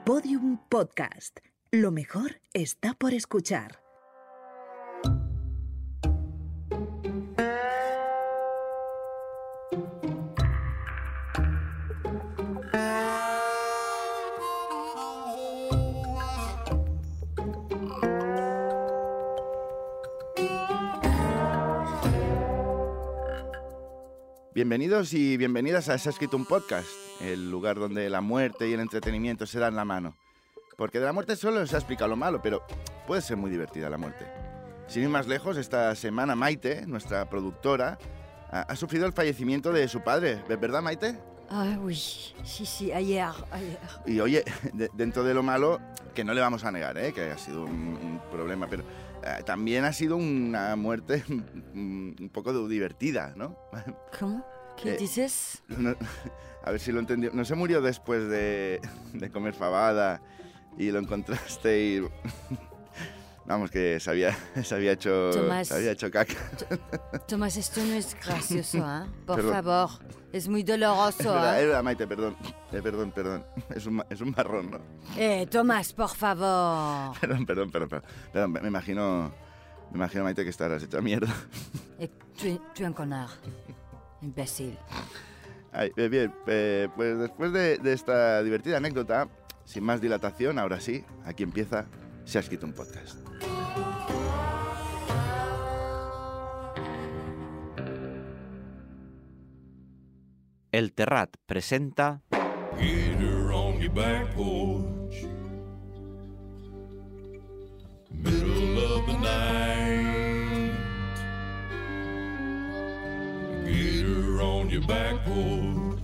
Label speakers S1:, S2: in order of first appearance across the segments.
S1: Podium Podcast. Lo mejor está por escuchar.
S2: Bienvenidos y bienvenidas a Se ha escrito un podcast, el lugar donde la muerte y el entretenimiento se dan la mano. Porque de la muerte solo se ha explicado lo malo, pero puede ser muy divertida la muerte. Sin ir más lejos, esta semana Maite, nuestra productora, ha sufrido el fallecimiento de su padre, ¿verdad, Maite?
S3: Ah, sí, ayer.
S2: Y oye, dentro de lo malo, que no le vamos a negar, que ha sido un problema, pero también ha sido una muerte un poco divertida, ¿no?
S3: ¿Cómo? ¿Qué dices?
S2: No, a ver si lo entendió. ¿No se murió después de comer fabada y lo encontraste y... Vamos, que se había hecho caca.
S3: Tomás, esto no es gracioso, ¿eh? Por
S2: Perdón.
S3: favor, es muy doloroso,
S2: Es verdad, Maite, perdón. Perdón. Es un marrón, ¿no?
S3: Tomás, por favor.
S2: Perdón, me imagino, Maite, que estarás hecha mierda.
S3: Tu es un connard. Imbécil.
S2: Ay, bien, pues después de esta divertida anécdota, sin más dilatación, ahora sí, aquí empieza Se ha escrito un podcast.
S4: El Terrat presenta...
S5: Get her on your back porch, middle of the night. Get her on your back porch.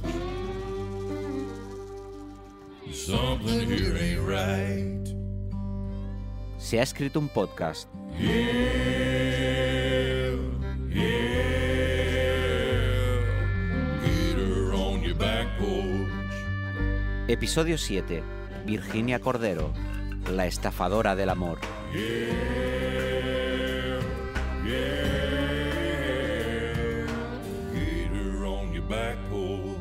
S5: Something here ain't right.
S4: Se ha escrito un podcast.
S5: Yeah. Get her on your back porch.
S4: Episodio 7. Virginia Cordero, la estafadora del amor.
S5: Yeah. Get her on your back porch.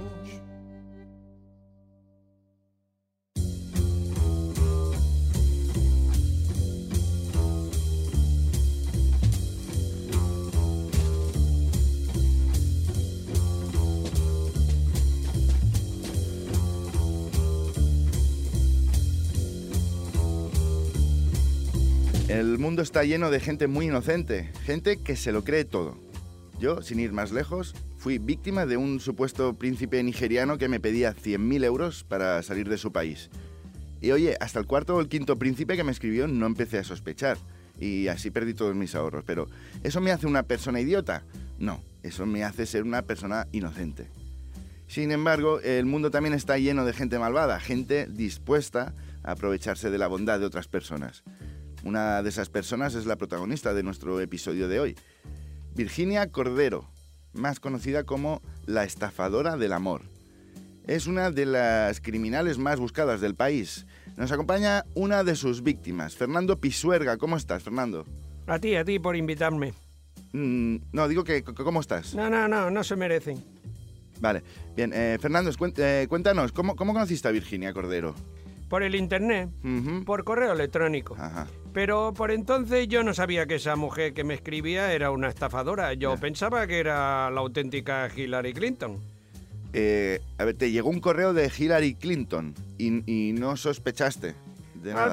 S2: El mundo está lleno de gente muy inocente, gente que se lo cree todo. Yo, sin ir más lejos, fui víctima de un supuesto príncipe nigeriano que me pedía 100.000 euros para salir de su país. Y oye, hasta el cuarto o el quinto príncipe que me escribió no empecé a sospechar. Y así perdí todos mis ahorros. Pero, ¿eso me hace una persona idiota? No, eso me hace ser una persona inocente. Sin embargo, el mundo también está lleno de gente malvada, gente dispuesta a aprovecharse de la bondad de otras personas. Una de esas personas es la protagonista de nuestro episodio de hoy, Virginia Cordero, más conocida como la estafadora del amor. Es una de las criminales más buscadas del país. Nos acompaña una de sus víctimas, Fernando Pisuerga. ¿Cómo estás, Fernando?
S6: A ti por invitarme.
S2: No, digo que ¿cómo estás?
S6: No se merecen.
S2: Vale, bien, Fernando, cuéntanos, ¿cómo conociste a Virginia Cordero?
S6: Por el internet, por correo electrónico.
S2: Ajá.
S6: Pero por entonces yo no sabía que esa mujer que me escribía era una estafadora. Yo pensaba que era la auténtica Hillary Clinton.
S2: A ver, te llegó un correo de Hillary Clinton y no sospechaste de nada.
S6: Al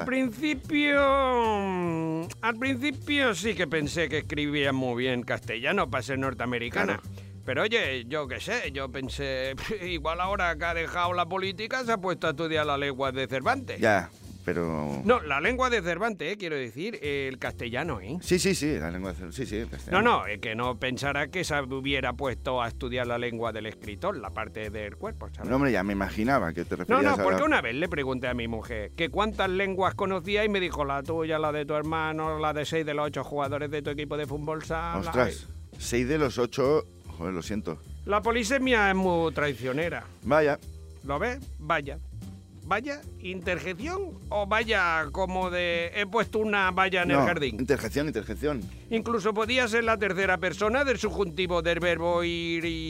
S6: principio sí que pensé que escribía muy bien castellano para ser norteamericana.
S2: Claro.
S6: Pero oye, yo qué sé, yo pensé, igual ahora que ha dejado la política se ha puesto a estudiar la lengua de Cervantes.
S2: Ya, pero...
S6: No, la lengua de Cervantes, quiero decir, el castellano, ¿eh?
S2: Sí, la lengua de... Sí, el castellano.
S6: No, es que no pensara que se hubiera puesto a estudiar la lengua del escritor, la parte del cuerpo, ¿sabes?
S2: No, hombre, ya me imaginaba que te referías a...
S6: Porque una vez le pregunté a mi mujer que cuántas lenguas conocía y me dijo la tuya, la de tu hermano, la de 6 de los 8 jugadores de tu equipo de fútbol sala.
S2: Ostras, 6 de los 8... Joder, lo siento.
S6: La polisemia es muy traicionera.
S2: Vaya.
S6: ¿Lo ves? Vaya. ¿Vaya? ¿Interjección? ¿O vaya como de he puesto una valla en el jardín?
S2: Interjección.
S6: Incluso podía ser la tercera persona del subjuntivo del verbo ir y...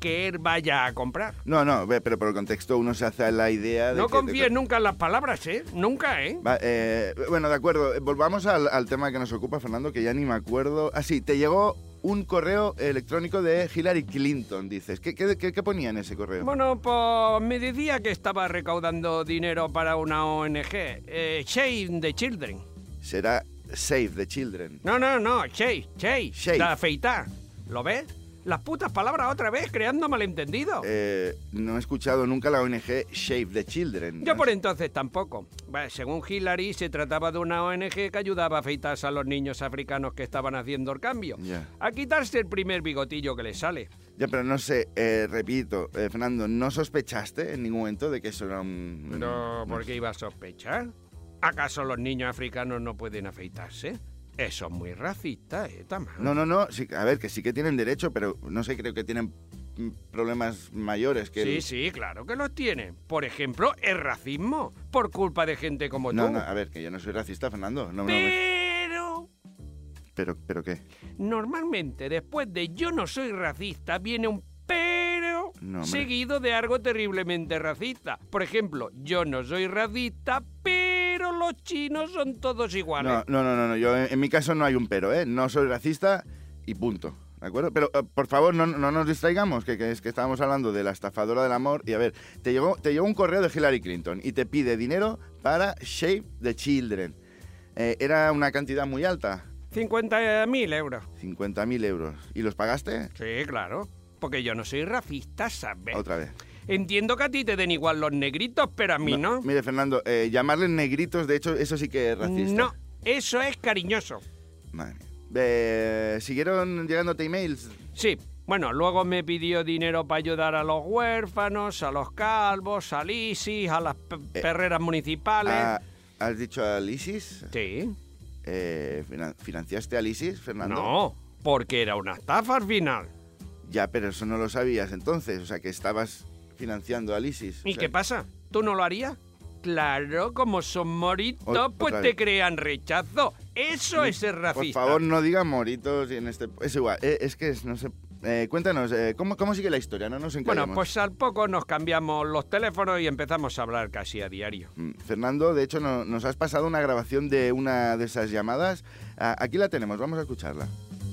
S6: que él vaya a comprar.
S2: No, pero por el contexto uno se hace la idea de
S6: No
S2: que...
S6: confíes nunca en las palabras, ¿eh? Nunca, ¿eh?
S2: Bueno, de acuerdo. Volvamos al tema que nos ocupa, Fernando, que ya ni me acuerdo. Ah, sí, te llegó un correo electrónico de Hillary Clinton, dices. ¿Qué ponía en ese correo?
S6: Bueno, pues me decía que estaba recaudando dinero para una ONG, Save the Children.
S2: Será Save the Children.
S6: No, Save,
S2: Shave.
S6: de afeitar. ¿Lo ves? Las putas palabras otra vez, creando malentendido.
S2: No he escuchado nunca la ONG Save the Children.
S6: Yo por entonces tampoco. Bueno, según Hillary, se trataba de una ONG que ayudaba a afeitarse a los niños africanos que estaban haciendo el cambio.
S2: Ya.
S6: A quitarse el primer bigotillo que les sale.
S2: Ya, pero no sé, repito, Fernando, ¿no sospechaste en ningún momento de que eso era un...
S6: No, ¿por qué iba a sospechar? ¿Acaso los niños africanos no pueden afeitarse? Eso es muy racista, Tamara.
S2: No, sí, a ver, que sí que tienen derecho, pero no sé, creo que tienen problemas mayores que...
S6: Sí, claro que los tienen. Por ejemplo, el racismo, por culpa de gente como tú.
S2: No, a ver, que yo no soy racista, Fernando. ¿Pero qué?
S6: Normalmente, después de yo no soy racista, viene un pero
S2: No,
S6: seguido de algo terriblemente racista. Por ejemplo, yo no soy racista, pero los chinos son todos iguales.
S2: No, yo en mi caso no hay un pero, ¿eh? No soy racista y punto, ¿de acuerdo? Pero, por favor, no nos distraigamos, que es que estábamos hablando de la estafadora del amor. Y a ver, te llegó un correo de Hillary Clinton y te pide dinero para Save the Children. Era una cantidad muy alta.
S6: 50.000 euros.
S2: 50.000 euros. ¿Y los pagaste?
S6: Sí, claro. Porque yo no soy racista, ¿sabes?
S2: Otra vez.
S6: Entiendo que a ti te den igual los negritos, pero a mí no.
S2: Mire, Fernando, llamarles negritos, de hecho, eso sí que es racista.
S6: No, eso es cariñoso.
S2: Madre mía. ¿Siguieron llegándote emails?
S6: Sí. Bueno, luego me pidió dinero para ayudar a los huérfanos, a los calvos, al ISIS, a las perreras municipales.
S2: ¿Has dicho al ISIS?
S6: Sí.
S2: ¿Financiaste al ISIS, Fernando?
S6: No, porque era una estafa al final.
S2: Ya, pero eso no lo sabías entonces, o sea, que estabas financiando al ISIS.
S6: ¿Y qué pasa? ¿Tú no lo harías? Claro, como son moritos, pues te crean rechazo. Eso es ser racista.
S2: Por favor, no digas moritos y en este... Es igual, es que no sé... cuéntanos, ¿cómo sigue la historia? No nos encallemos.
S6: Bueno, pues al poco nos cambiamos los teléfonos y empezamos a hablar casi a diario.
S2: Fernando, de hecho, nos has pasado una grabación de una de esas llamadas. Aquí la tenemos, vamos a escucharla.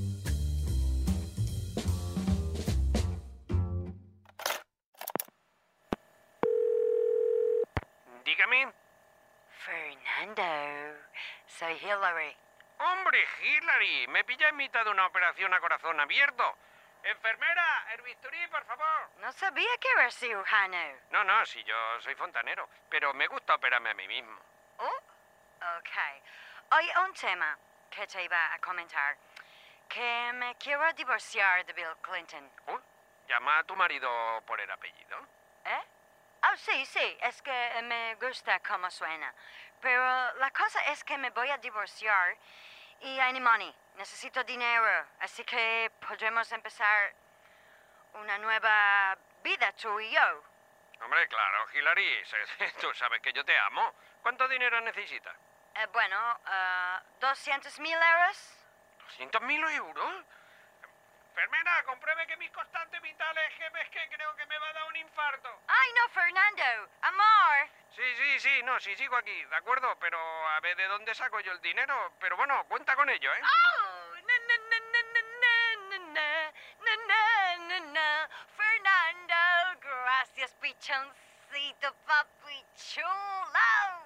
S6: Dígame.
S3: Fernando, soy Hillary.
S6: ¡Hombre, Hillary! Me pilla en mitad de una operación a corazón abierto. Enfermera, el bisturí, por favor.
S3: No sabía que eras cirujano.
S6: No, si yo soy fontanero, pero me gusta operarme a mí mismo.
S3: Oh, ok. Hay un tema que te iba a comentar. Que me quiero divorciar de Bill Clinton.
S6: Llama a tu marido por el apellido.
S3: ¿Eh? Oh, sí, es que me gusta cómo suena. Pero la cosa es que me voy a divorciar y I need money. Necesito dinero, así que podremos empezar una nueva vida, tú y yo.
S6: Hombre, claro, Hillary, tú sabes que yo te amo. ¿Cuánto dinero necesitas?
S3: Bueno, 200.000 euros.
S6: ¿200.000 euros? Enfermera, compruebe que mis constantes vitales, es que creo que me va a dar un infarto.
S3: Ay, no, Fernando, amor.
S6: Sí, sigo aquí, de acuerdo, pero a ver de dónde saco yo el dinero. Pero bueno, cuenta con ello, ¿eh?
S3: Oh, Fernando, gracias, pichoncito, papi chulo.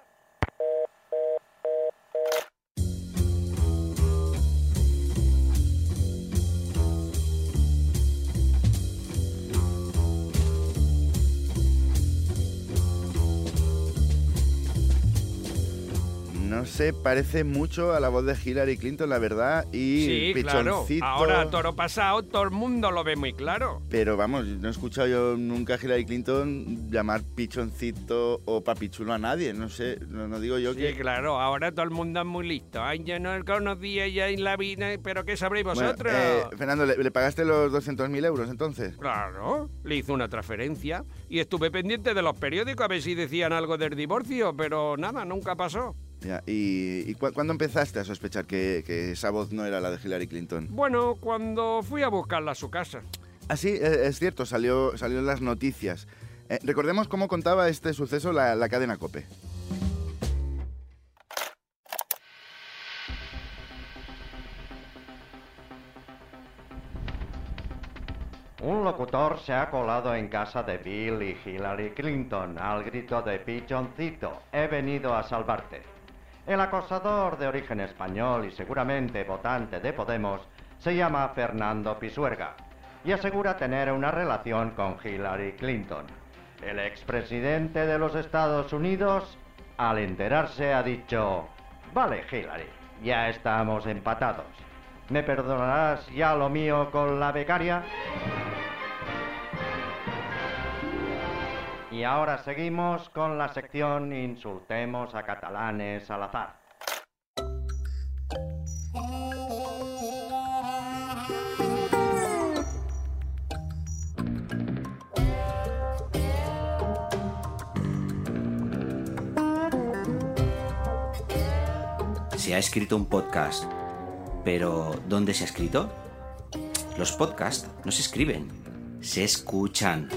S2: No sé, parece mucho a la voz de Hillary Clinton, la verdad, y
S6: sí,
S2: pichoncito.
S6: Claro. Ahora, toro pasado, todo el mundo lo ve muy claro.
S2: Pero vamos, no he escuchado yo nunca a Hillary Clinton llamar pichoncito o papichulo a nadie, no sé, no digo yo que...
S6: Sí, claro, ahora todo el mundo es muy listo. Ay, yo no conocía ya en la vida, pero ¿qué sabréis vosotros?
S2: Bueno, Fernando, ¿le pagaste los 200.000 euros entonces?
S6: Claro, le hizo una transferencia y estuve pendiente de los periódicos a ver si decían algo del divorcio, pero nada, nunca pasó.
S2: Ya, ¿y cuándo empezaste a sospechar que esa voz no era la de Hillary Clinton?
S6: Bueno, cuando fui a buscarla a su casa.
S2: Sí, es cierto, salió en las noticias. Recordemos cómo contaba este suceso la cadena COPE.
S7: Un locutor se ha colado en casa de Bill y Hillary Clinton al grito de pichoncito, he venido a salvarte. El acosador de origen español y seguramente votante de Podemos se llama Fernando Pisuerga y asegura tener una relación con Hillary Clinton. El expresidente de los Estados Unidos, al enterarse, ha dicho: vale, Hillary, ya estamos empatados. ¿Me perdonarás ya lo mío con la becaria? Y ahora seguimos con la sección Insultemos a catalanes al azar.
S4: Se ha escrito un podcast, pero ¿dónde se ha escrito? Los podcasts no se escriben, se escuchan.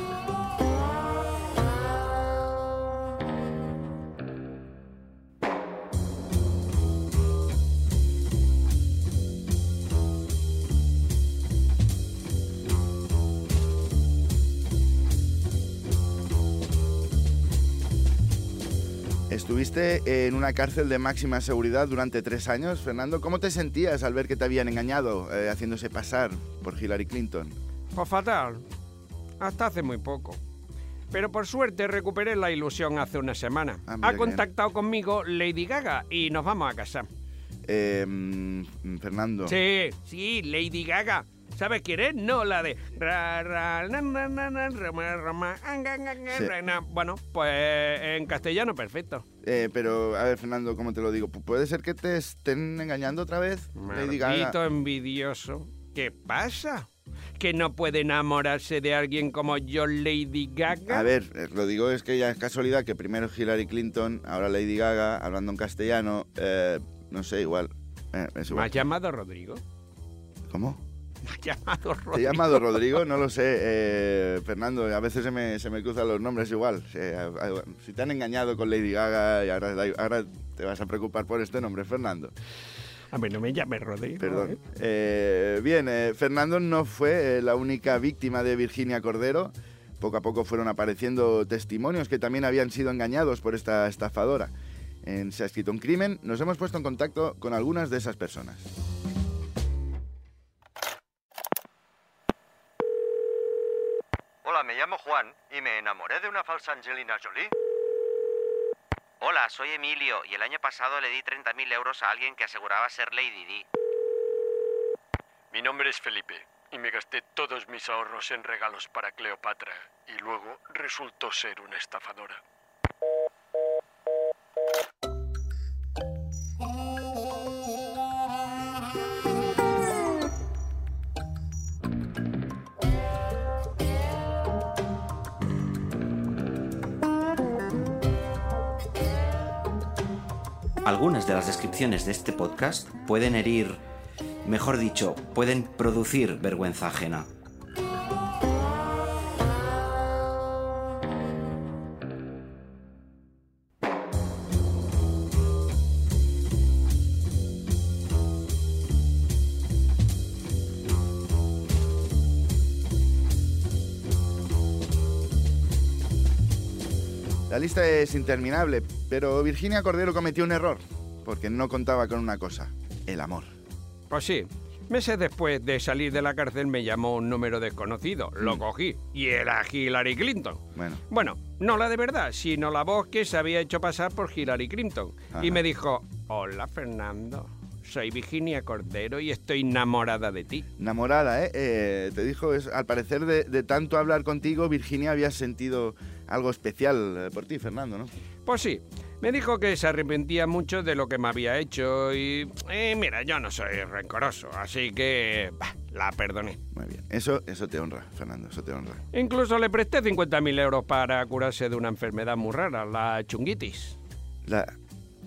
S2: Estuviste en una cárcel de máxima seguridad durante 3 años, Fernando. ¿Cómo te sentías al ver que te habían engañado, haciéndose pasar por Hillary Clinton?
S6: Pues fatal. Hasta hace muy poco. Pero por suerte recuperé la ilusión hace una semana.
S2: Mira,
S6: Ha contactado conmigo Lady Gaga y nos vamos a casar.
S2: Fernando.
S6: Sí, Lady Gaga. ¿Sabes quién es? No, la de... Bueno, pues en castellano perfecto.
S2: Pero, a ver, Fernando, ¿cómo te lo digo? ¿Puede ser que te estén engañando otra vez, Lady Gaga?
S6: Maldito envidioso. ¿Qué pasa? ¿Que no puede enamorarse de alguien como yo, Lady Gaga?
S2: A ver, lo digo es que ya es casualidad que primero Hillary Clinton, ahora Lady Gaga, hablando en castellano, no sé, igual. Es igual.
S6: ¿Me has llamado Rodrigo?
S2: ¿Cómo?
S6: ¿Me has llamado Rodrigo?
S2: ¿Te he llamado Rodrigo? No lo sé, Fernando, a veces se me cruzan los nombres igual. Si te han engañado con Lady Gaga y ahora te vas a preocupar por este nombre, Fernando.
S6: A mí no me llames Rodrigo.
S2: Perdón. Bien, Fernando no fue la única víctima de Virginia Cordero. Poco a poco fueron apareciendo testimonios que también habían sido engañados por esta estafadora. En Se ha escrito un crimen, nos hemos puesto en contacto con algunas de esas personas.
S7: Hola, me llamo Juan y me enamoré de una falsa Angelina Jolie.
S8: Hola, soy Emilio y el año pasado le di 30.000 euros a alguien que aseguraba ser Lady Di.
S9: Mi nombre es Felipe y me gasté todos mis ahorros en regalos para Cleopatra y luego resultó ser una estafadora.
S4: Algunas de las descripciones de este podcast pueden herir, mejor dicho, pueden producir vergüenza ajena.
S2: La lista es interminable, pero Virginia Cordero cometió un error, porque no contaba con una cosa, el amor.
S6: Pues sí. Meses después de salir de la cárcel me llamó un número desconocido. Lo cogí y era Hillary Clinton. Bueno, no la de verdad, sino la voz que se había hecho pasar por Hillary Clinton.
S2: Ajá.
S6: Y me dijo: hola, Fernando, soy Virginia Cordero y estoy enamorada de ti.
S2: Enamorada, ¿eh? Te dijo, al parecer de tanto hablar contigo, Virginia había sentido algo especial por ti, Fernando, ¿no?
S6: Pues sí. Me dijo que se arrepentía mucho de lo que me había hecho y mira, yo no soy rencoroso, así que la perdoné.
S2: Muy bien, eso te honra, Fernando, eso te honra.
S6: Incluso le presté 50.000 euros para curarse de una enfermedad muy rara, la chunguitis.
S2: ¿La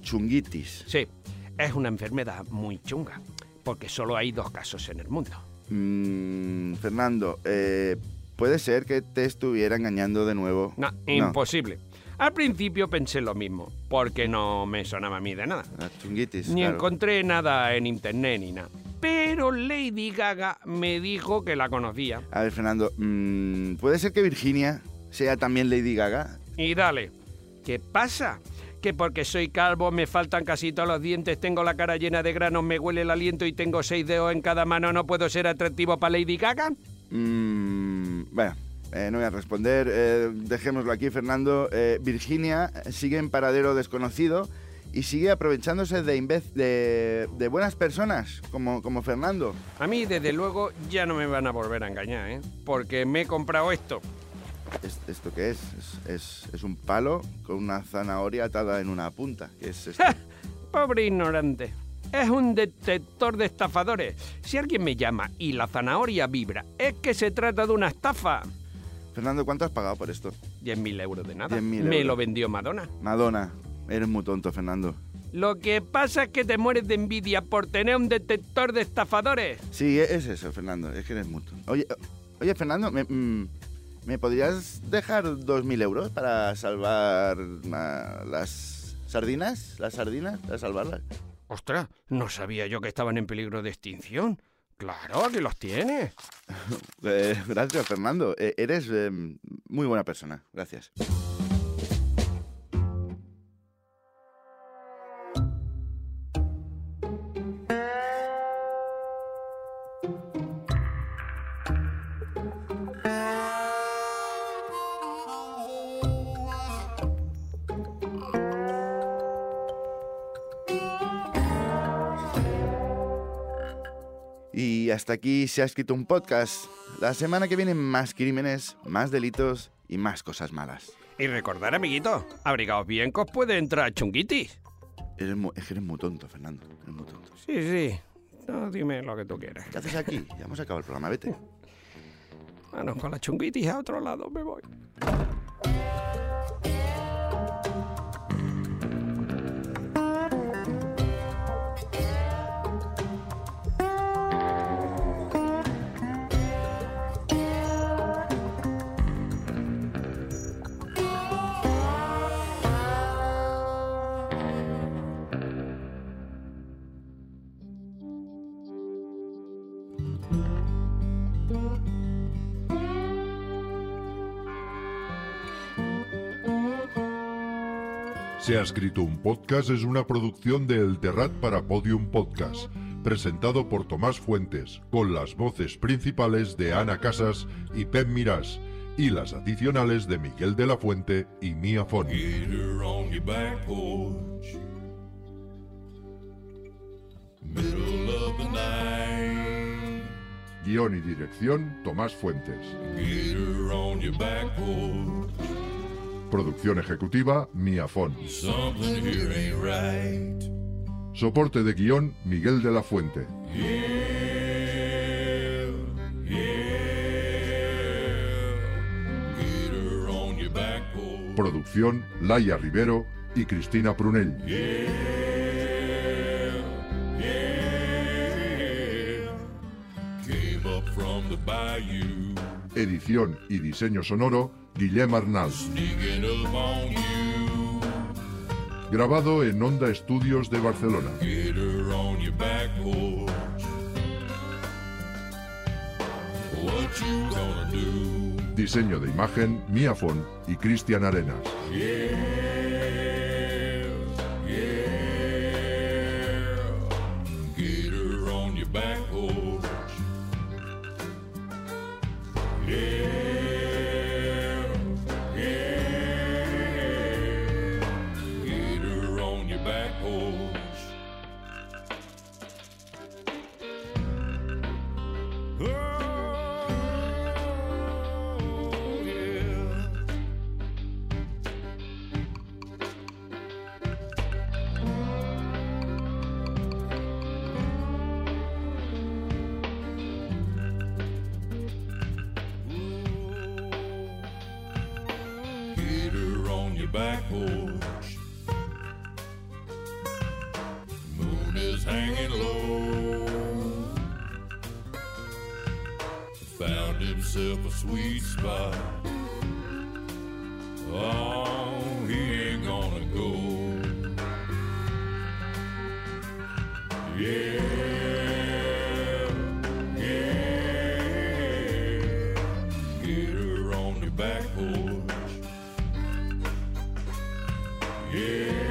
S2: chunguitis?
S6: Sí, es una enfermedad muy chunga, porque solo hay 2 casos en el mundo.
S2: Fernando, ¿puede ser que te estuviera engañando de nuevo?
S6: No, imposible. Al principio pensé lo mismo, porque no me sonaba a mí de nada.
S2: Las chunguitis,
S6: Ni
S2: claro.
S6: encontré nada en internet ni nada. Pero Lady Gaga me dijo que la conocía.
S2: A ver, Fernando, ¿puede ser que Virginia sea también Lady Gaga?
S6: Y dale, ¿qué pasa? ¿Que porque soy calvo, me faltan casi todos los dientes, tengo la cara llena de granos, me huele el aliento y tengo 6 dedos en cada mano, no puedo ser atractivo para Lady Gaga?
S2: Bueno, no voy a responder. Dejémoslo aquí, Fernando. Virginia sigue en paradero desconocido y sigue aprovechándose de buenas personas, como Fernando.
S6: A mí, desde luego, ya no me van a volver a engañar, ¿eh? Porque me he comprado esto.
S2: ¿Esto qué es? Es un palo con una zanahoria atada en una punta. ¿Qué es esto?
S6: Pobre ignorante. Es un detector de estafadores. Si alguien me llama y la zanahoria vibra, es que se trata de una estafa.
S2: Fernando, ¿cuánto has pagado por esto?
S6: 10.000 euros de nada.
S2: 10.000
S6: Me
S2: euros.
S6: lo vendió Madonna.
S2: Madonna, eres muy tonto, Fernando.
S6: Lo que pasa es que te mueres de envidia por tener un detector de estafadores.
S2: Sí, es eso, Fernando. Es que eres muy tonto. Oye, Fernando, ¿me podrías dejar 2.000 euros para salvar las sardinas? ¿Las sardinas? ¿Para salvarlas?
S6: Ostras, no sabía yo que estaban en peligro de extinción. Claro, que los tienes.
S2: Gracias, Fernando. Eres muy buena persona. Gracias. Y hasta aquí se ha escrito un podcast. La semana que viene más crímenes, más delitos y más cosas malas.
S6: Y recordar, amiguitos, abrigaos bien que os puede entrar chunguitis.
S2: Eres muy tonto, Fernando. Eres muy tonto.
S6: Sí. No, dime lo que tú quieras.
S2: ¿Qué haces aquí? Ya hemos acabado el programa, vete.
S6: Bueno, con la chunguitis a otro lado me voy.
S10: Se ha escrito un podcast es una producción de El Terrat para Podium Podcast, presentado por Tomás Fuentes, con las voces principales de Ana Casas y Pep Mirás, y las adicionales de Miguel de la Fuente y Mia Fon.
S5: Get her on your back porch, middle of the night.
S10: Guión y dirección Tomás Fuentes.
S5: Get her on your back porch.
S10: Producción ejecutiva Mia Fon.
S5: Something here ain't right.
S10: Soporte de guión Miguel de la Fuente.
S5: Get her on your back porch.
S10: Producción Laia Rivero y Cristina Prunell.
S5: Came up from the bayou.
S10: Edición y diseño sonoro Guillem Arnal.
S5: Sneaking up on you.
S10: Grabado en Onda Estudios de Barcelona.
S5: Get her on your back porch. What you gonna do?
S10: Diseño de imagen Mia Fon y Cristian Arenas.
S5: Get her on your back porch. Get her on your back porch. Oh, yeah. Get her on your back porch. Moon is hanging low. himself a sweet spot. Oh, he ain't gonna go. Yeah, yeah, get her on your back porch. Yeah.